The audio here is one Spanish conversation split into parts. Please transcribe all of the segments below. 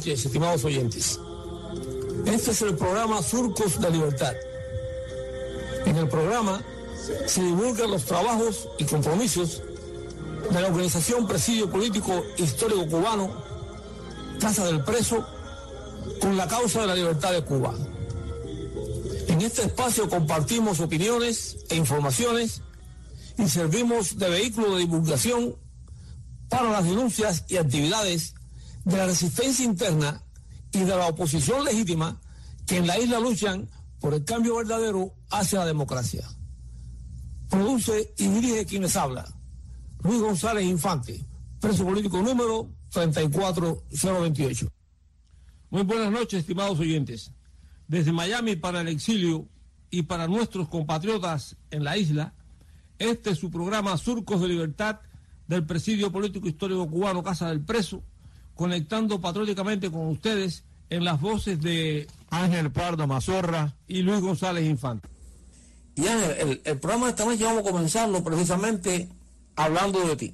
noches, estimados oyentes. Este es el programa Surcos de Libertad. En el programa se divulgan los trabajos y compromisos de la organización Presidio Político Histórico Cubano, Casa del Preso, con la causa de la libertad de Cuba. En este espacio compartimos opiniones e informaciones y servimos de vehículo de divulgación para las denuncias y actividades de la resistencia interna y de la oposición legítima que en la isla luchan por el cambio verdadero hacia la democracia. Produce y dirige quien les habla, Luis González Infante, preso político número 34028. Muy buenas noches, estimados oyentes. Desde Miami para el exilio y para nuestros compatriotas en la isla, este es su programa Surcos de Libertad del Presidio Político Histórico Cubano Casa del Preso, conectando patrióticamente con ustedes en las voces de Ángel Pardo Mazorra y Luis González Infante. Y Ángel, el programa de esta noche vamos a comenzarlo precisamente hablando de ti.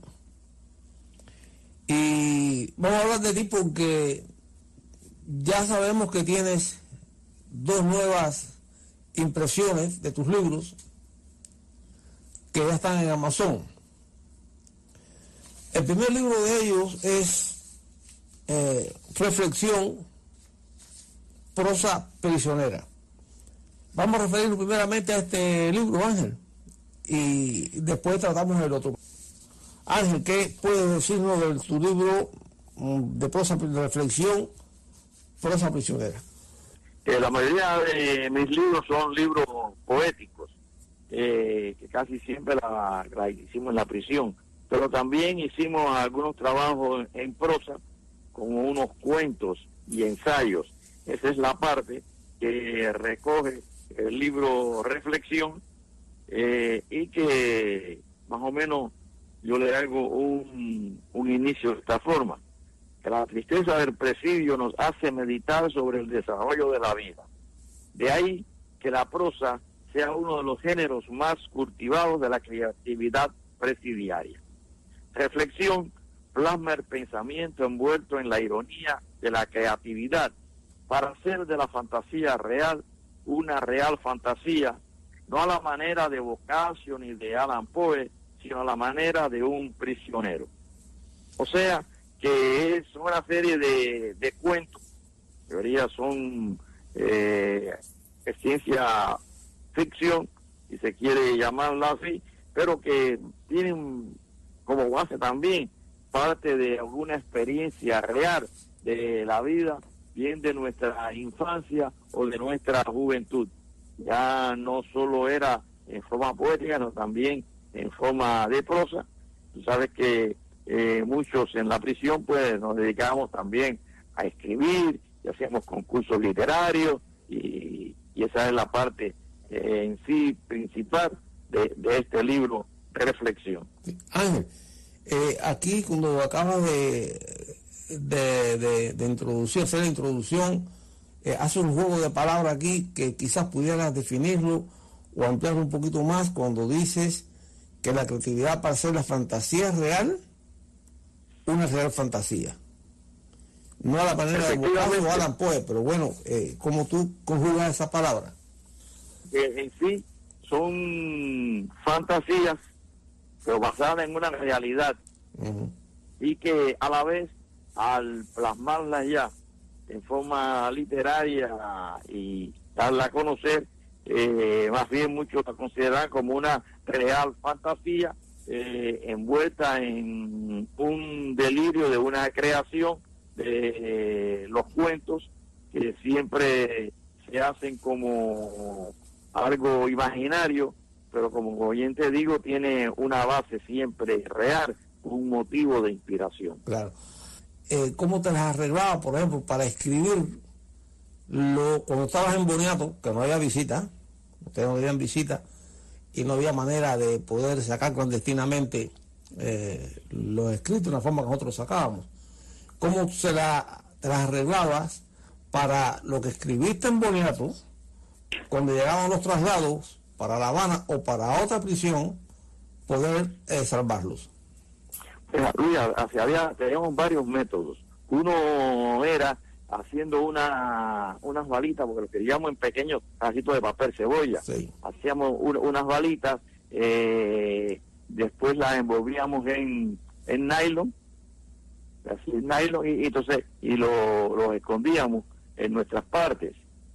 Y vamos a hablar de ti porque ya sabemos que tienes 2 nuevas impresiones de tus libros que ya están en Amazon. El primer libro de ellos es Reflexión, prosa prisionera. Vamos a referirnos primeramente a este libro, Ángel, y después tratamos el otro. Ángel, ¿qué puedes decirnos de tu libro de prosa de reflexión, prosa prisionera? La mayoría de mis libros son libros poéticos, que casi siempre la hicimos en la prisión, pero también hicimos algunos trabajos en prosa, como unos cuentos y ensayos. Esa es la parte que recoge el libro Reflexión, y que más o menos yo le hago un inicio de esta forma. Que la tristeza del presidio nos hace meditar sobre el desarrollo de la vida. De ahí que la prosa sea uno de los géneros más cultivados de la creatividad presidiaria. Reflexión plasma el pensamiento envuelto en la ironía de la creatividad para hacer de la fantasía real una real fantasía, no a la manera de Boccaccio ni de Allan Poe, sino a la manera de un prisionero. O sea, que es una serie de cuentos, en teoría son ciencia ficción, si se quiere llamarla así, pero que tienen como base también parte de alguna experiencia real de la vida, bien de nuestra infancia o de nuestra juventud. Ya no solo era en forma poética, sino también en forma de prosa. Tú sabes que muchos en la prisión pues nos dedicamos también a escribir y hacíamos concursos literarios y esa es la parte en sí principal de este libro Reflexión. Ángel, aquí cuando acabas de introducir, hacer la introducción, hace un juego de palabras aquí que quizás pudieras definirlo o ampliarlo un poquito más cuando dices que la creatividad para hacer la fantasía real, una real fantasía. No a la manera de Boccaccio o Allan Poe, pero bueno, ¿cómo tú conjugas esa palabra? En sí son fantasías, pero basadas en una realidad, y que a la vez, al plasmarlas ya en forma literaria y darla a conocer, más bien muchos la consideran como una real fantasía, envuelta en un delirio de una creación de los cuentos que siempre se hacen como algo imaginario, pero como oyente digo, tiene una base siempre real, un motivo de inspiración. Claro. ¿Cómo te las arreglabas, por ejemplo, para escribir cuando estabas en Boniato, que no había visita, ustedes no tenían visita, y no había manera de poder sacar clandestinamente los escritos de una forma que nosotros sacábamos? ¿Cómo te las arreglabas para lo que escribiste en Boniato, cuando llegaban los traslados para La Habana o para otra prisión, poder salvarlos? Luis, teníamos varios métodos. Uno era haciendo unas balitas, porque lo queríamos en pequeños pedacitos de papel cebolla. Sí. Hacíamos unas balitas, después las envolvíamos en nylon, así nylon, y entonces lo escondíamos en nuestras partes.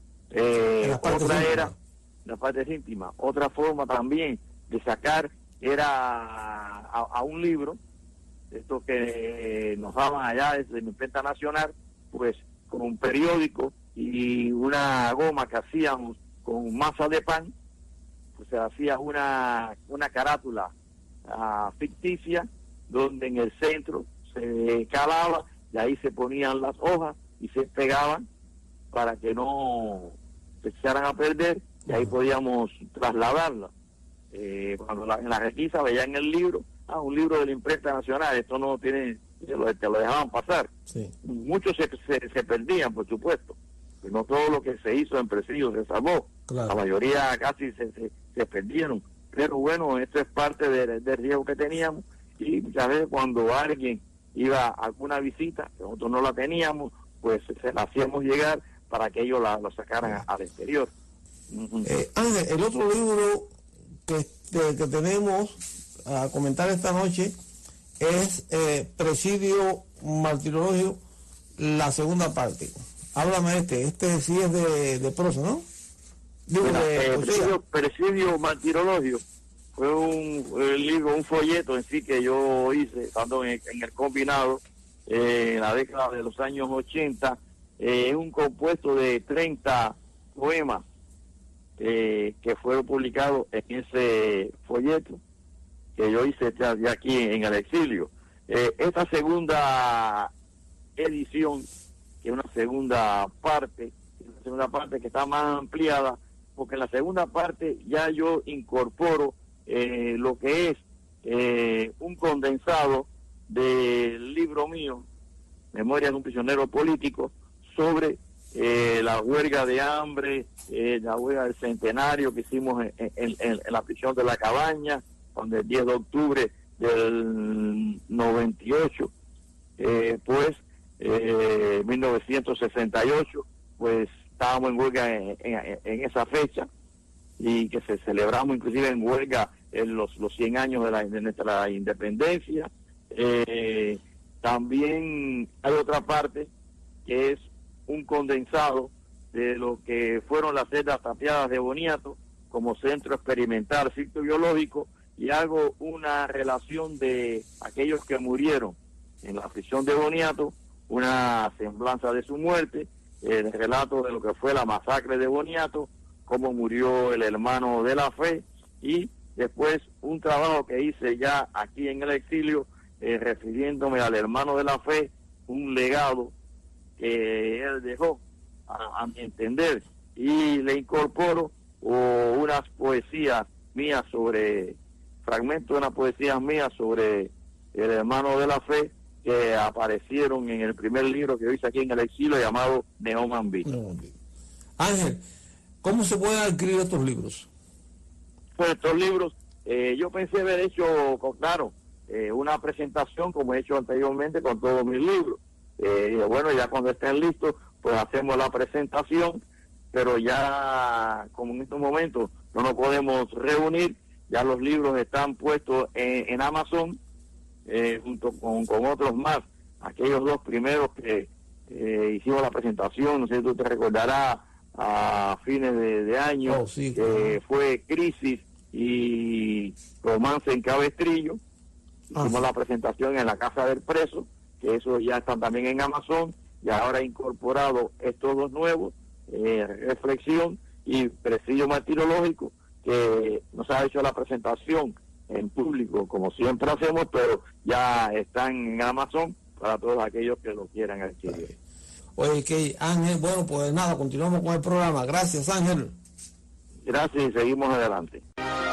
Otra era las partes íntimas. Otra forma también de sacar era a un libro, esto que nos daban allá desde mi imprenta nacional, pues con un periódico y una goma que hacíamos con masa de pan, pues se hacía una carátula ficticia, donde en el centro se calaba y ahí se ponían las hojas y se pegaban para que no se echaran a perder, y ahí podíamos trasladarlas. Cuando en la requisa veían el libro, un libro de la imprenta nacional, esto no tiene, te lo dejaban pasar. Sí. Muchos se perdían, por supuesto, pero no todo lo que se hizo en Presidio se salvó. Claro. La mayoría casi se perdieron, pero bueno, esto es parte del riesgo que teníamos, y muchas veces cuando alguien iba a alguna visita, que nosotros no la teníamos, pues se la hacíamos llegar para que ellos lo sacaran al exterior. Ángel, el otro libro que tenemos a comentar esta noche es Presidio Martirologio, la segunda parte. Háblame de este sí es de prosa, ¿no? Digo, Presidio Martirologio fue un libro, un folleto en sí que yo hice estando en el combinado en la década de los años 80. Es un compuesto de 30 poemas que fueron publicados en ese folleto que yo hice de aquí en el exilio. Esta segunda edición, que es una segunda parte que está más ampliada, porque en la segunda parte ya yo incorporo lo que es un condensado del libro mío, Memorias de un prisionero político, sobre la huelga de hambre, la huelga del centenario que hicimos en la prisión de La Cabaña, donde el 10 de octubre del 98, 1968, pues estábamos en huelga en esa fecha, y que se celebramos inclusive en huelga en los 100 años de nuestra independencia. También hay otra parte que es un condensado de lo que fueron las celdas tapiadas de Boniato como centro experimental ciclobiológico, y hago una relación de aquellos que murieron en la prisión de Boniato, una semblanza de su muerte, el relato de lo que fue la masacre de Boniato, cómo murió el hermano de la fe, y después un trabajo que hice ya aquí en el exilio, refiriéndome al hermano de la fe, un legado que él dejó, a mi entender, y le incorporo unas poesías mías fragmentos de unas poesías mías sobre el hermano de la fe, que aparecieron en el primer libro que yo hice aquí en el exilio, llamado Neomambito. Ángel, ¿cómo se pueden adquirir estos libros? Pues estos libros, yo pensé haber hecho, claro, una presentación como he hecho anteriormente con todos mis libros. Y bueno, ya cuando estén listos, pues hacemos la presentación, pero ya como en estos momentos no nos podemos reunir, ya los libros están puestos en Amazon, junto con otros más, aquellos dos primeros que hicimos la presentación, no sé si tú te recordarás, a fines de año, sí, fue Crisis y Romance en Cabestrillo. Hicimos la presentación en la Casa del Preso, que eso ya están también en Amazon, y ahora he incorporado estos dos nuevos, Reflexión y Presidio Martirológico, que nos ha hecho la presentación en público, como siempre hacemos, pero ya están en Amazon para todos aquellos que lo quieran adquirir. Oye, que Ángel, bueno, pues nada, continuamos con el programa. Gracias, Ángel. Gracias, y seguimos adelante.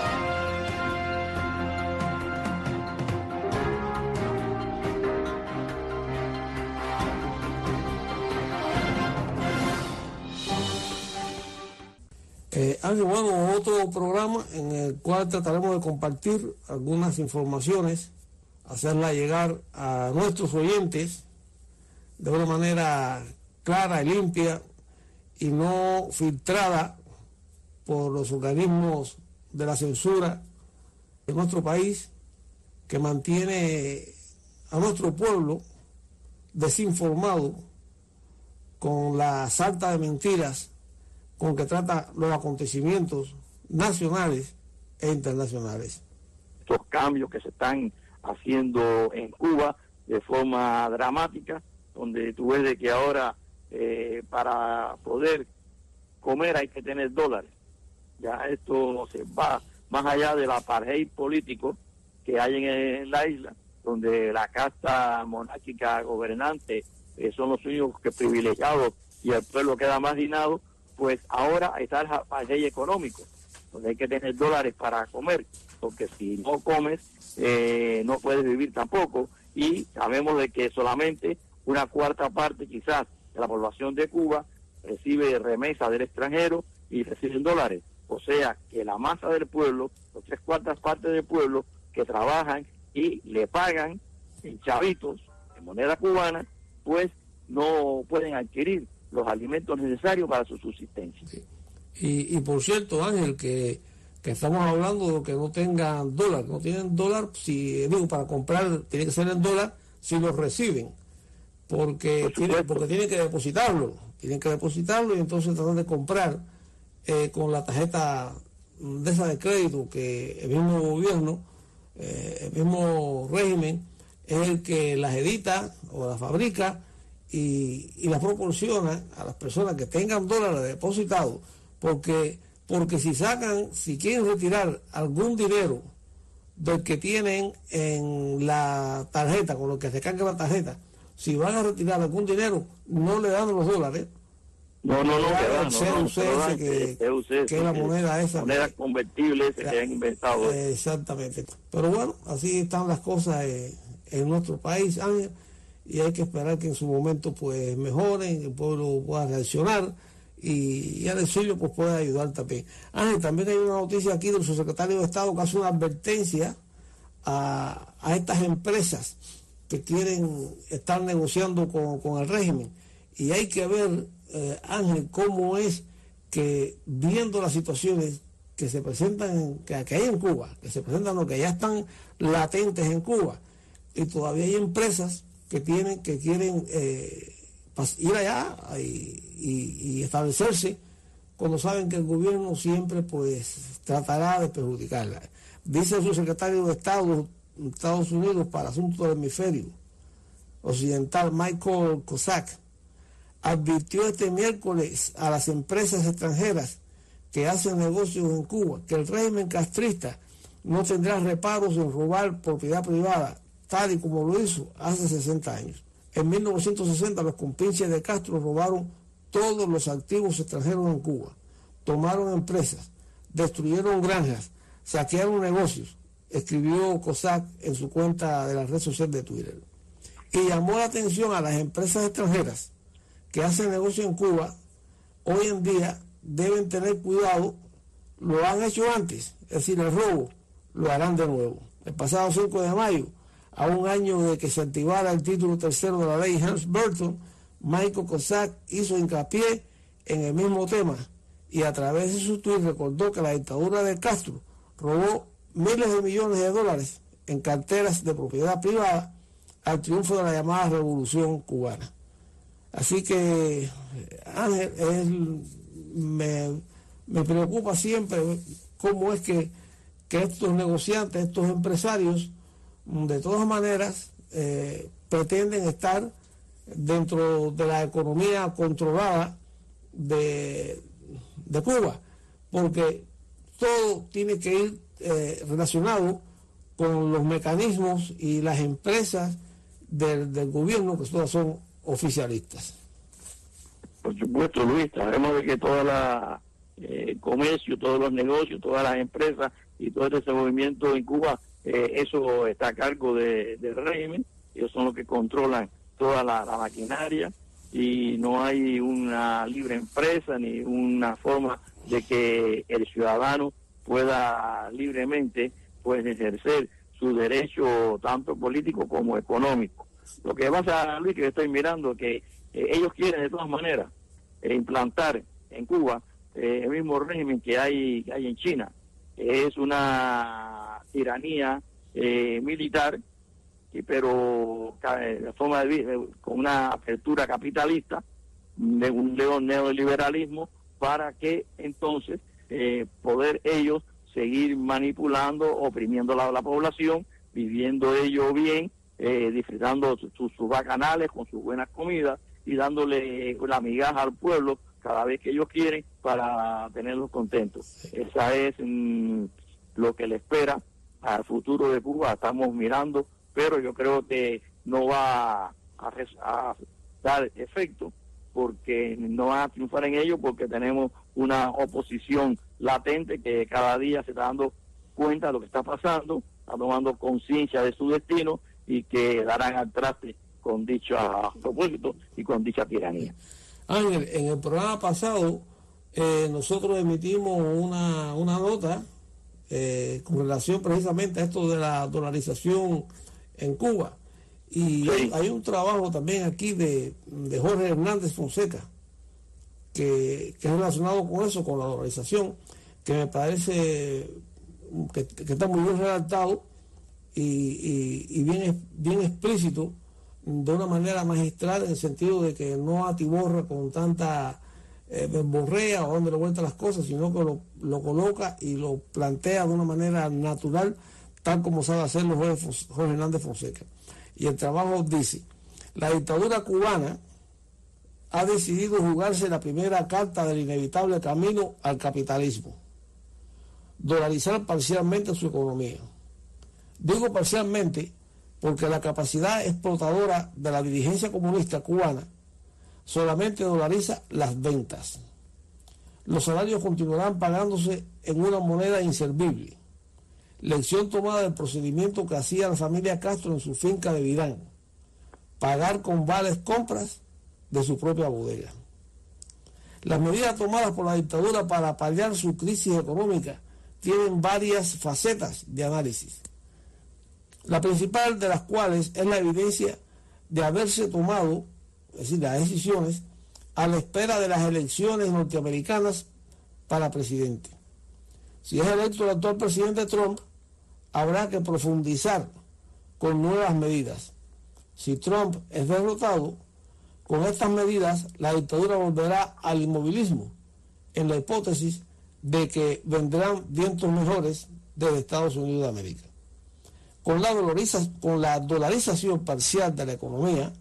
Ángel, bueno, otro programa en el cual trataremos de compartir algunas informaciones, hacerla llegar a nuestros oyentes de una manera clara y limpia y no filtrada por los organismos de la censura de nuestro país, que mantiene a nuestro pueblo desinformado con la sarta de mentiras con que trata los acontecimientos nacionales e internacionales. Estos cambios que se están haciendo en Cuba de forma dramática, donde tú ves de que ahora para poder comer hay que tener dólares. Ya esto se va más allá del apartheid político que hay en la isla, donde la casta monárquica gobernante son los únicos que privilegiados y el pueblo queda marginado. Pues ahora está el apartheid económico, donde hay que tener dólares para comer, porque si no comes no puedes vivir tampoco, y sabemos de que solamente una cuarta parte quizás de la población de Cuba recibe remesas del extranjero y reciben dólares. O sea que la masa del pueblo, los 3/4 partes del pueblo que trabajan y le pagan en chavitos, en moneda cubana, pues no pueden adquirir los alimentos necesarios para su subsistencia. Sí. Y por cierto, Ángel, que estamos hablando de que no tengan dólar, no tienen dólar, si digo, para comprar tiene que ser en dólar si lo reciben, porque tienen que depositarlo y entonces tratan de comprar con la tarjeta de esa de crédito que el mismo gobierno, el mismo régimen es el que las edita o las fabrica y las proporciona a las personas que tengan dólares depositados, porque si quieren retirar algún dinero del que tienen en la tarjeta, con lo que se carga la tarjeta, si van a retirar algún dinero, no le dan los dólares. No, que es la moneda esa. Moneda convertible que han inventado. Exactamente. Pero bueno, así están las cosas en nuestro país, Ángel, y hay que esperar que en su momento pues mejoren, el pueblo pueda reaccionar y el exilio pues pueda ayudar también. Ángel, también hay una noticia aquí del subsecretario de Estado que hace una advertencia a estas empresas que quieren estar negociando con el régimen, y hay que ver, Ángel, cómo es que viendo las situaciones que se presentan, que hay en Cuba, que se presentan o que ya están latentes en Cuba, y todavía hay empresas que quieren ir allá y establecerse cuando saben que el gobierno siempre pues tratará de perjudicarla. Dice el subsecretario de Estado de Estados Unidos para Asuntos del Hemisferio Occidental, Michael Kozak, advirtió este miércoles a las empresas extranjeras que hacen negocios en Cuba que el régimen castrista no tendrá reparos en robar propiedad privada, tal y como lo hizo hace 60 años. En 1960 los compinches de Castro robaron todos los activos extranjeros en Cuba, tomaron empresas, destruyeron granjas, saquearon negocios, escribió Kozak en su cuenta de la red social de Twitter. Y llamó la atención a las empresas extranjeras que hacen negocio en Cuba. Hoy en día deben tener cuidado, lo han hecho antes, es decir, el robo, lo harán de nuevo. El pasado 5 de mayo, a un año de que se activara el título tercero de la ley Helms-Burton, Michael Kozak hizo hincapié en el mismo tema y a través de su tweet recordó que la dictadura de Castro robó miles de millones de dólares en carteras de propiedad privada al triunfo de la llamada Revolución Cubana. Así que, Ángel, me preocupa siempre cómo es que estos negociantes, estos empresarios, de todas maneras, pretenden estar dentro de la economía controlada de Cuba, porque todo tiene que ir relacionado con los mecanismos y las empresas del gobierno, que todas son oficialistas. Por supuesto, Luis, sabemos de que toda la comercio, todos los negocios, todas las empresas y todo ese movimiento en Cuba, eso está a cargo del régimen. Ellos son los que controlan toda la maquinaria y no hay una libre empresa ni una forma de que el ciudadano pueda libremente pues ejercer su derecho tanto político como económico. Lo que pasa, Luis, que estoy mirando que ellos quieren de todas maneras implantar en Cuba el mismo régimen que hay en China. Es una tiranía militar, pero de forma con una apertura capitalista, de un neoliberalismo, para que entonces poder ellos seguir manipulando, oprimiendo la población, viviendo ellos bien, disfrutando sus bacanales con sus buenas comidas y dándole la migaja al pueblo cada vez que ellos quieren para tenerlos contentos. Esa es lo que le espera al futuro de Cuba. Estamos mirando, pero yo creo que no va a dar efecto, porque no van a triunfar en ello, porque tenemos una oposición latente que cada día se está dando cuenta de lo que está pasando, está tomando conciencia de su destino y que darán al traste con dicho propósito y con dicha tiranía. Ángel, en el programa pasado nosotros emitimos una nota con relación precisamente a esto de la dolarización en Cuba. Y sí, hay un trabajo también aquí de Jorge Hernández Fonseca, que es relacionado con eso, con la dolarización, que me parece que está muy bien redactado y bien explícito, de una manera magistral, en el sentido de que no atiborra con tanta verborrea o dándole vuelta a las cosas, sino que lo coloca y lo plantea de una manera natural, tal como sabe hacerlo Jorge Hernández Fonseca. Y el trabajo dice: la dictadura cubana ha decidido jugarse la primera carta del inevitable camino al capitalismo, dolarizar parcialmente su economía. Digo parcialmente porque la capacidad explotadora de la dirigencia comunista cubana solamente dolariza las ventas. Los salarios continuarán pagándose en una moneda inservible. Lección tomada del procedimiento que hacía la familia Castro en su finca de Virán: pagar con vales compras de su propia bodega. Las medidas tomadas por la dictadura para paliar su crisis económica tienen varias facetas de análisis, la principal de las cuales es la evidencia de haberse tomado, es decir, las decisiones, a la espera de las elecciones norteamericanas para presidente. Si es electo el actual presidente Trump, habrá que profundizar con nuevas medidas. Si Trump es derrotado, con estas medidas la dictadura volverá al inmovilismo, en la hipótesis de que vendrán vientos mejores desde Estados Unidos de América. Con la dolarización parcial de la economía,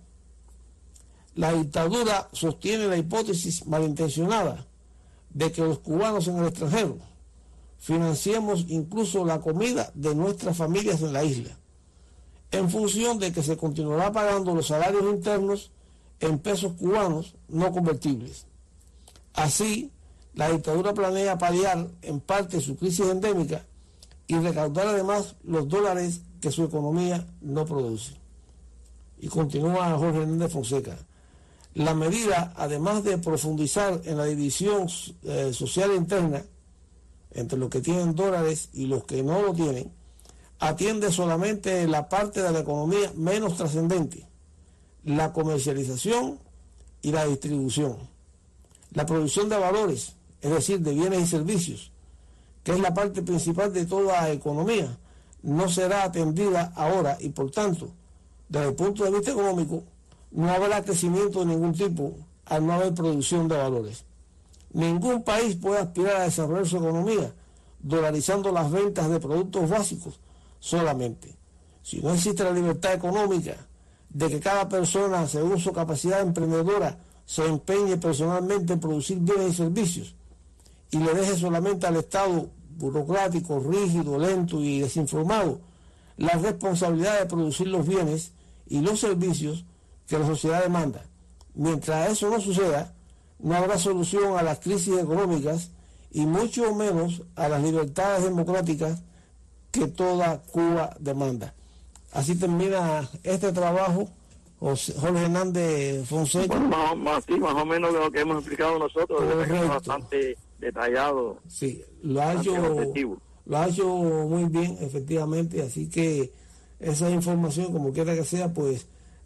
la dictadura sostiene la hipótesis malintencionada de que los cubanos en el extranjero financiemos incluso la comida de nuestras familias en la isla, en función de que se continuará pagando los salarios internos en pesos cubanos no convertibles. Así, la dictadura planea paliar en parte su crisis endémica y recaudar además los dólares que su economía no produce. Y continúa Jorge Hernández Fonseca: la medida, además de profundizar en la división social interna entre los que tienen dólares y los que no lo tienen, atiende solamente la parte de la economía menos trascendente: la comercialización y la distribución. La producción de valores, es decir, de bienes y servicios, que es la parte principal de toda economía, no será atendida ahora y, por tanto, desde el punto de vista económico, no habrá crecimiento de ningún tipo al no haber producción de valores. Ningún país puede aspirar a desarrollar su economía dolarizando las ventas de productos básicos solamente. Si no existe la libertad económica de que cada persona, según su capacidad emprendedora, se empeñe personalmente en producir bienes y servicios y le deje solamente al Estado burocrático, rígido, lento y desinformado la responsabilidad de producir los bienes y los servicios que la sociedad demanda. Mientras eso no suceda, no habrá solución a las crisis económicas y mucho menos a las libertades democráticas que toda Cuba demanda. Así termina este trabajo, Jorge Hernández Fonseca. Bueno, más o menos lo que hemos explicado nosotros, es bastante detallado. Sí, lo ha hecho muy bien, efectivamente, así que esa información, como quiera que sea, pues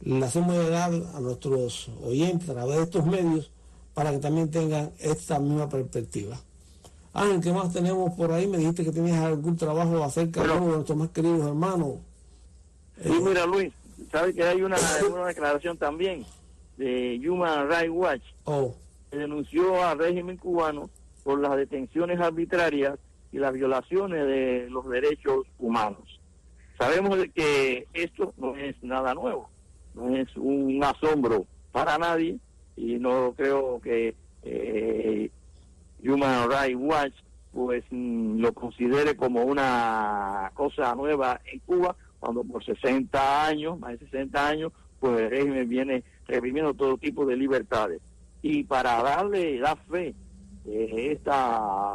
le hacemos llegar a nuestros oyentes a través de estos medios para que también tengan esta misma perspectiva. Ángel, ¿qué más tenemos por ahí? Me dijiste que tenías algún trabajo acerca de nuestros más queridos hermanos. Sí, mira, Luis, ¿sabes que hay una declaración también de Human Rights Watch? Que denunció al régimen cubano por las detenciones arbitrarias y las violaciones de los derechos humanos. Sabemos de que esto no es nada nuevo, no es un asombro para nadie, y no creo que Human Rights Watch pues lo considere como una cosa nueva en Cuba, cuando por 60 años, más de 60 años, pues el régimen viene reprimiendo todo tipo de libertades. Y para dar fe de estas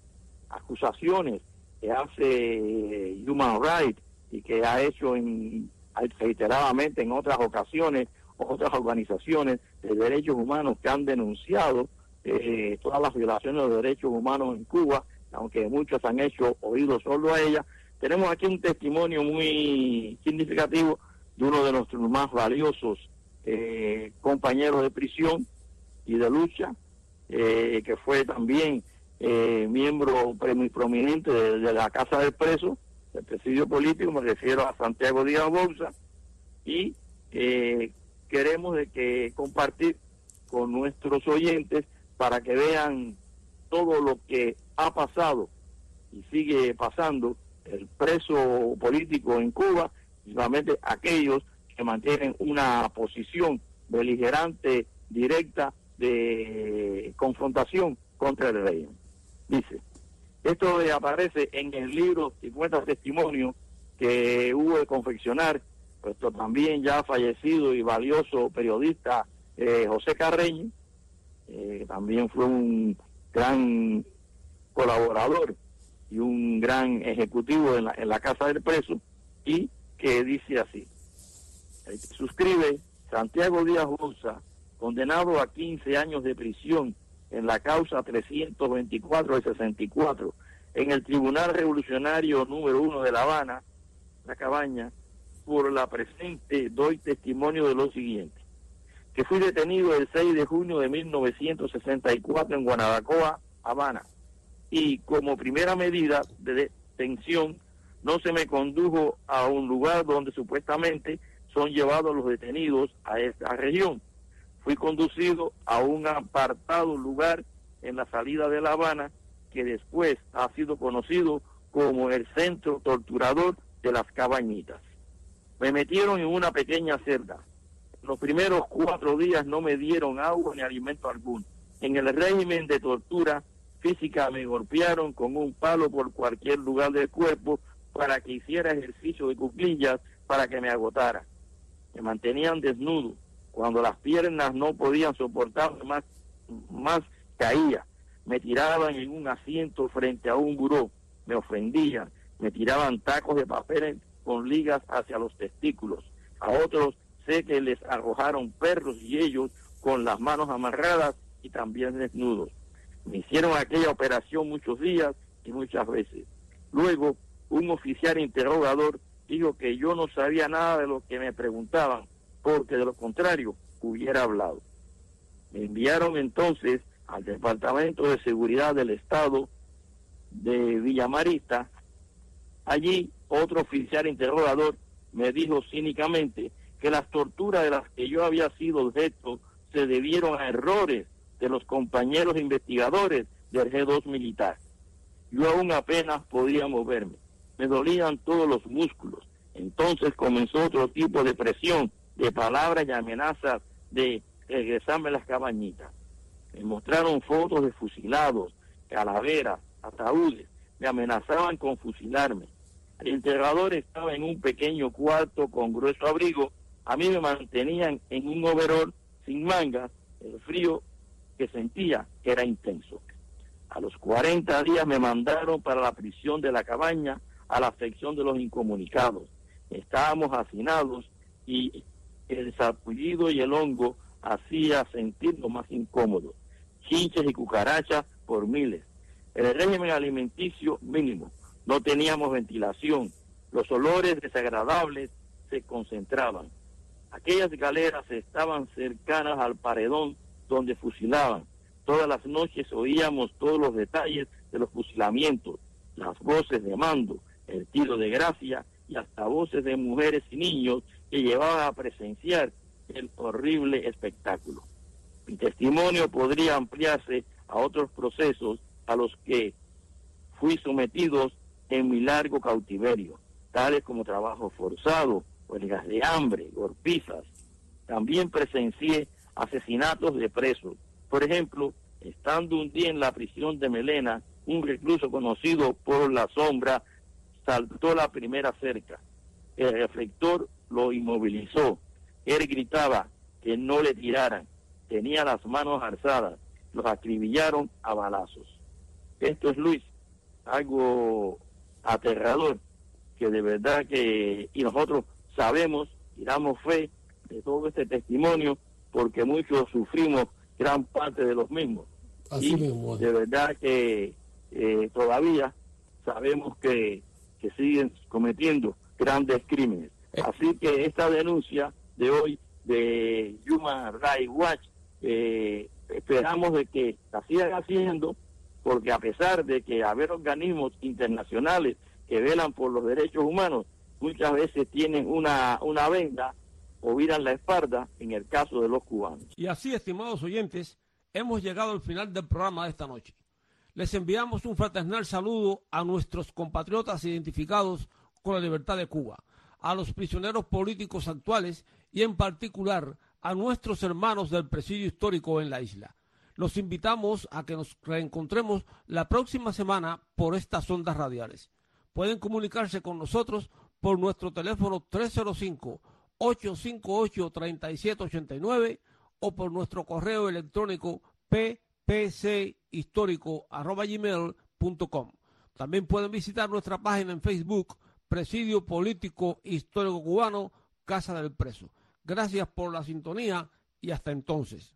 acusaciones que hace Human Rights y que ha hecho reiteradamente en otras ocasiones, otras organizaciones de derechos humanos que han denunciado todas las violaciones de los derechos humanos en Cuba, aunque muchos han hecho oídos solo a ella. Tenemos aquí un testimonio muy significativo de uno de nuestros más valiosos compañeros de prisión y de lucha, que fue también miembro muy prominente de la Casa del Preso, del presidio político. Me refiero a Santiago Díaz Bouza, y queremos compartir con nuestros oyentes para que vean todo lo que ha pasado y sigue pasando el preso político en Cuba, principalmente aquellos que mantienen una posición beligerante, directa, de confrontación contra el régimen. Dice, esto aparece en el libro 50 testimonios que hubo de confeccionar, puesto también ya fallecido y valioso periodista José Carreño, que también fue un gran colaborador y un gran ejecutivo en la Casa del Preso, y que dice así: suscribe Santiago Díaz Bouza, condenado a 15 años de prisión en la causa 324 de 64, en el Tribunal Revolucionario número 1 de La Habana, La Cabaña. Por la presente doy testimonio de lo siguiente: que fui detenido el 6 de junio de 1964 en Guanabacoa, Habana, y como primera medida de detención no se me condujo a un lugar donde supuestamente son llevados los detenidos a esta región. Fui conducido a un apartado lugar en la salida de La Habana, que después ha sido conocido como el Centro Torturador de las Cabañitas. Me metieron en una pequeña celda. Los primeros 4 días no me dieron agua ni alimento alguno. En el régimen de tortura física me golpearon con un palo por cualquier lugar del cuerpo para que hiciera ejercicio de cuclillas para que me agotara. Me mantenían desnudo. Cuando las piernas no podían soportar más caía. Me tiraban en un asiento frente a un buró. Me ofendían. Me tiraban tacos de papel con ligas hacia los testículos. A otros sé que les arrojaron perros y ellos con las manos amarradas y también desnudos. Me hicieron aquella operación muchos días y muchas veces. Luego, un oficial interrogador dijo que yo no sabía nada de lo que me preguntaban, porque de lo contrario hubiera hablado. Me enviaron entonces al Departamento de Seguridad del Estado de Villamarista. Allí otro oficial interrogador me dijo cínicamente que las torturas de las que yo había sido objeto se debieron a errores de los compañeros investigadores del G2 militar. Yo aún apenas podía moverme, me dolían todos los músculos. Entonces comenzó otro tipo de presión, de palabras y amenazas de regresarme a las cabañitas. Me mostraron fotos de fusilados, calaveras, ataúdes, me amenazaban con fusilarme. El interrogador estaba en un pequeño cuarto con grueso abrigo. A mí me mantenían en un overol sin mangas. El frío que sentía era intenso. A los 40 días me mandaron para la prisión de La Cabaña, a la sección de los incomunicados. Estábamos hacinados y el sarpullido y el hongo hacía sentirnos más incómodos. Chinches y cucarachas por miles. El régimen alimenticio mínimo. No teníamos ventilación. Los olores desagradables se concentraban. Aquellas galeras estaban cercanas al paredón donde fusilaban. Todas las noches oíamos todos los detalles de los fusilamientos, las voces de mando, el tiro de gracia y hasta voces de mujeres y niños que llevaban a presenciar el horrible espectáculo. Mi testimonio podría ampliarse a otros procesos a los que fui sometidos en mi largo cautiverio, tales como trabajo forzado, huelgas de hambre, golpizas. También presencié asesinatos de presos. Por ejemplo, estando un día en la prisión de Melena, un recluso conocido por La Sombra saltó la primera cerca. El reflector lo inmovilizó. Él gritaba que no le tiraran. Tenía las manos alzadas. Los acribillaron a balazos. Esto es, Luis, algo aterrador, que de verdad que, y nosotros sabemos y damos fe de todo este testimonio, porque muchos sufrimos gran parte de los mismos. Así y mismo. De verdad que todavía sabemos que siguen cometiendo grandes crímenes. Así que esta denuncia de hoy de Human Rights Watch, esperamos de que la sigan haciendo, porque a pesar de que haber organismos internacionales que velan por los derechos humanos, muchas veces tienen una venda o viran la espalda en el caso de los cubanos. Y así, estimados oyentes, hemos llegado al final del programa de esta noche. Les enviamos un fraternal saludo a nuestros compatriotas identificados con la libertad de Cuba, a los prisioneros políticos actuales y en particular a nuestros hermanos del presidio histórico en la isla. Los invitamos a que nos reencontremos la próxima semana por estas ondas radiales. Pueden comunicarse con nosotros por nuestro teléfono 305-858-3789 o por nuestro correo electrónico ppchistórico@gmail.com. También pueden visitar nuestra página en Facebook, Presidio Político Histórico Cubano, Casa del Preso. Gracias por la sintonía y hasta entonces.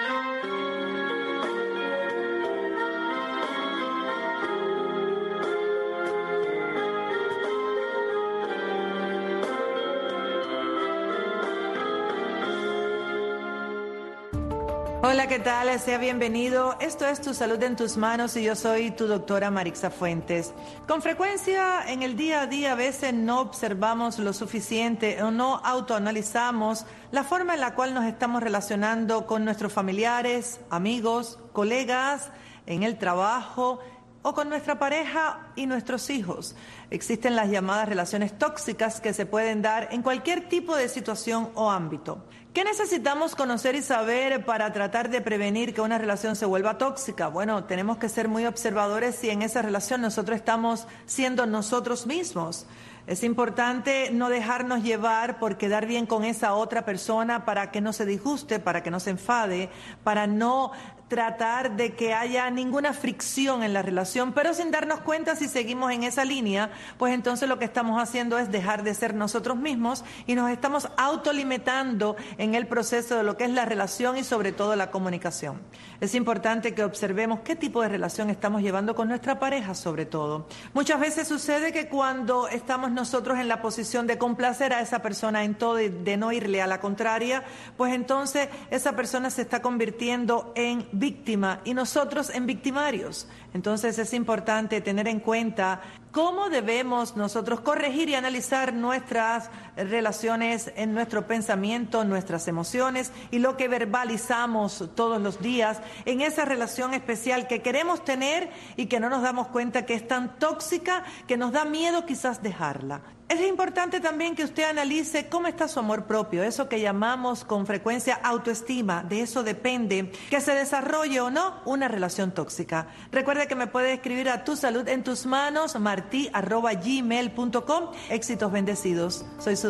Hola, ¿qué tal? Sea bienvenido. Esto es Tu Salud en Tus Manos y yo soy tu doctora Marixa Fuentes. Con frecuencia en el día a día a veces no observamos lo suficiente o no autoanalizamos la forma en la cual nos estamos relacionando con nuestros familiares, amigos, colegas, en el trabajo o con nuestra pareja y nuestros hijos. Existen las llamadas relaciones tóxicas que se pueden dar en cualquier tipo de situación o ámbito. ¿Qué necesitamos conocer y saber para tratar de prevenir que una relación se vuelva tóxica? Bueno, tenemos que ser muy observadores si en esa relación nosotros estamos siendo nosotros mismos. Es importante no dejarnos llevar por quedar bien con esa otra persona para que no se disguste, para que no se enfade, para no tratar de que haya ninguna fricción en la relación, pero sin darnos cuenta si seguimos en esa línea, pues entonces lo que estamos haciendo es dejar de ser nosotros mismos y nos estamos autolimitando en el proceso de lo que es la relación y sobre todo la comunicación. Es importante que observemos qué tipo de relación estamos llevando con nuestra pareja sobre todo. Muchas veces sucede que cuando estamos nosotros en la posición de complacer a esa persona en todo y de no irle a la contraria, pues entonces esa persona se está convirtiendo en víctima y nosotros en victimarios. Entonces es importante tener en cuenta cómo debemos nosotros corregir y analizar nuestras relaciones en nuestro pensamiento, nuestras emociones y lo que verbalizamos todos los días en esa relación especial que queremos tener y que no nos damos cuenta que es tan tóxica que nos da miedo quizás dejarla. Es importante también que usted analice cómo está su amor propio, eso que llamamos con frecuencia autoestima. De eso depende que se desarrolle o no una relación tóxica. Recuerde que me puede escribir a Tu Salud en Tus Manos, marti@gmail.com. Éxitos bendecidos. Soy su